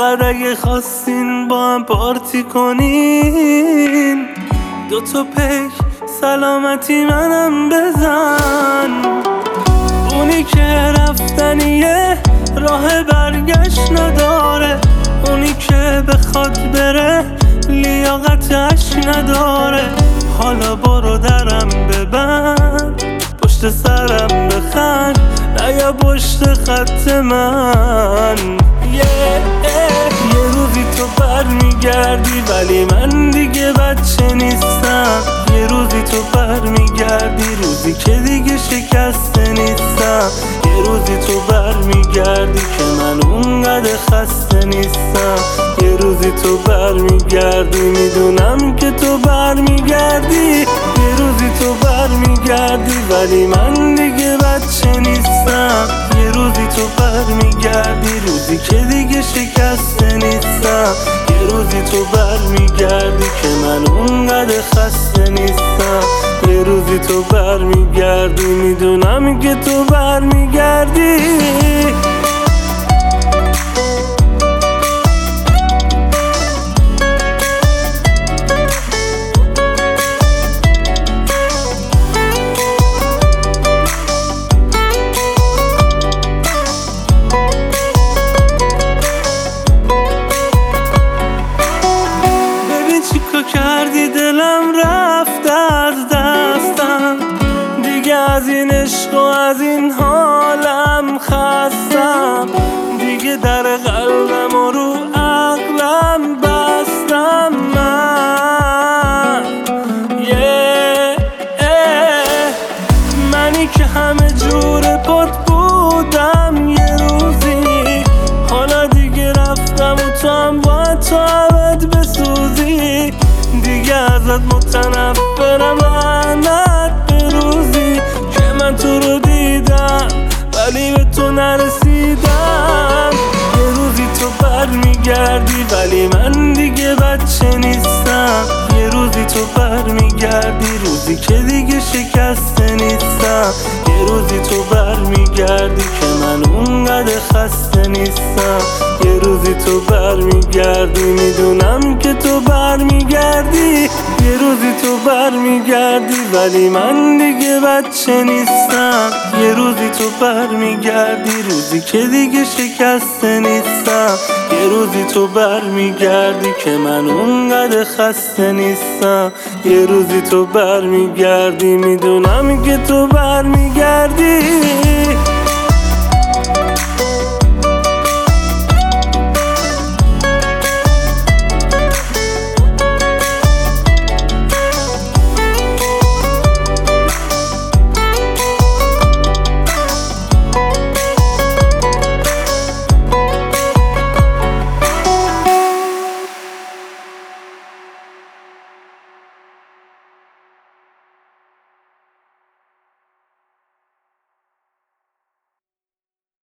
بعد اگه خواستین با هم پارتی کنین، دوتا پیک سلامتی منم بزن. اونی که رفتنیه راه برگشت نداره، اونی که بخواد بره لیاقتش نداره. حالا برو درم ببند، پشت سرم بخند، نیا پشت خط من. یه روزی تو برمیگردی ولی من دیگه بچه نیستم. یه روزی تو برمیگردی، روزی که دیگه شکسته نیستم. یه روزی تو برمیگردی که من اونقدر خسته نیستم. یه روزی تو برمیگردی، میدونم که تو برمیگردی. یه روزی تو برمیگردی ولی من دیگه بچه نیستم. یه روزی تو برمیگردی، روزی که دیگه شکسته نیستم. یه روزی تو برمیگردی که من اونقدر خسته نیستم. یه روزی تو برمیگردی، میدونم که تو برمیگردی. کردی دلم رفت از دستم، دیگه از این عشق و از این حالم خستم. دیگه در قلبم و رو عقلم بستم من. منی که همه جور پات بودم یه روزی، حالا دیگه رفتم و تو هم باید تو عبد بسوزی. دیگه ازت متنفرم لعنت به روزی که من تو رو دیدم ولی به تو نرسیدم. یه روزی تو برمیگردی ولی من دیگه بچه نیستم. یه روزی تو برمیگردی، روزی که دیگه شکسته نیستم. یه روزی تو برمیگردی که من اونقدر خسته نیستم. یه روزی تو برمیگردی، میدونم که تو برمیگردی. یه روزی تو برمیگردی ولی من دیگه بچه نیستم. یه روزی تو برمیگردی، روزی که دیگه شکسته نیستم. یه روزی تو برمیگردی که من اونقدر خسته نیستم. یه روزی تو برمیگردی، میدونم که تو برمیگردی.